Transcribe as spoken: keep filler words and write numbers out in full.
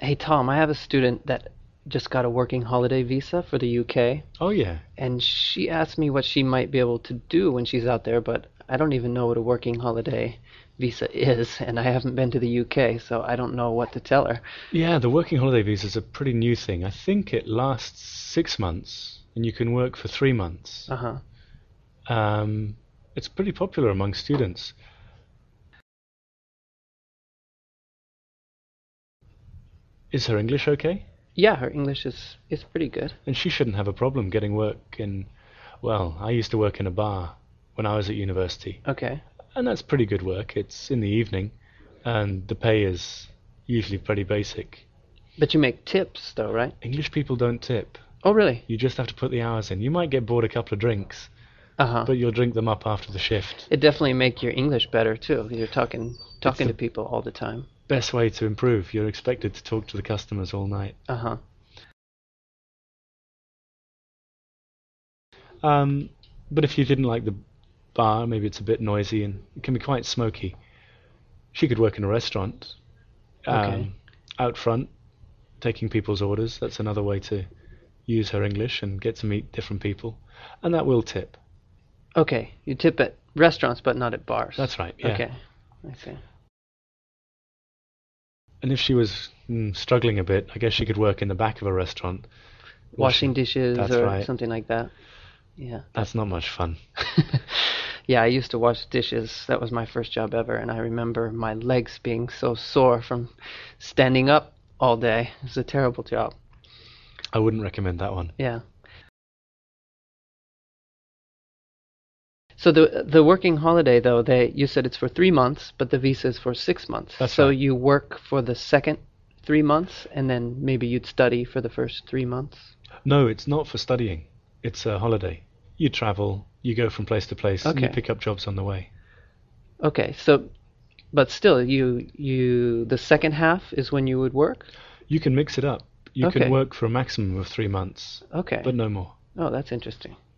Hey Tom, I have a student that just got a working holiday visa for the U K, Oh yeah. and she asked me what she might be able to do when she's out there, but I don't even know what a working holiday visa is, and I haven't been to the U K, so I don't know what to tell her. Yeah, the working holiday visa is a pretty new thing. I think it lasts six months and you can work for three months. Uh-huh. Um, it's pretty popular among students. Is her English okay? Yeah, her English is is pretty good. And she shouldn't have a problem getting work in, well, I used to work in a bar when I was at university, Okay. and that's pretty good work. It's in the evening, and the pay is usually pretty basic. But you make tips though, right? English people don't tip. Oh, really? You just have to put the hours in. You might get bored a couple of drinks, Uh-huh. but you'll drink them up after the shift. It definitely make your English better too. You're talking talking to the people all the time. Best way to improve. You're expected to talk to the customers all night. Uh-huh. Um, but if you didn't like the bar, maybe it's a bit noisy and it can be quite smoky. She could work in a restaurant, Okay. um, out front, taking people's orders. That's another way to use her English and get to meet different people. And that will tip. Okay. You tip at restaurants but not at bars. That's right, yeah. Okay. I see. And if she was mm, struggling a bit, I guess she could work in the back of a restaurant. Washing dishes That's or right. something like that. Yeah. That's not much fun. Yeah, I used to wash dishes. That was my first job ever, and I remember my legs being so sore from standing up all day. It was a terrible job. I wouldn't recommend that one. Yeah. So the the working holiday though, they you said it's for three months, but the visa is for six months. That's so right. you work for the second three months, and then maybe you'd study for the first three months. No, it's not for studying. It's a holiday. You travel, you go from place to place, and you Okay. pick up jobs on the way. Okay. So, but still, you you the second half is when you would work. You can mix it up. You Okay. can work for a maximum of three months, Okay. but no more. Oh, that's interesting.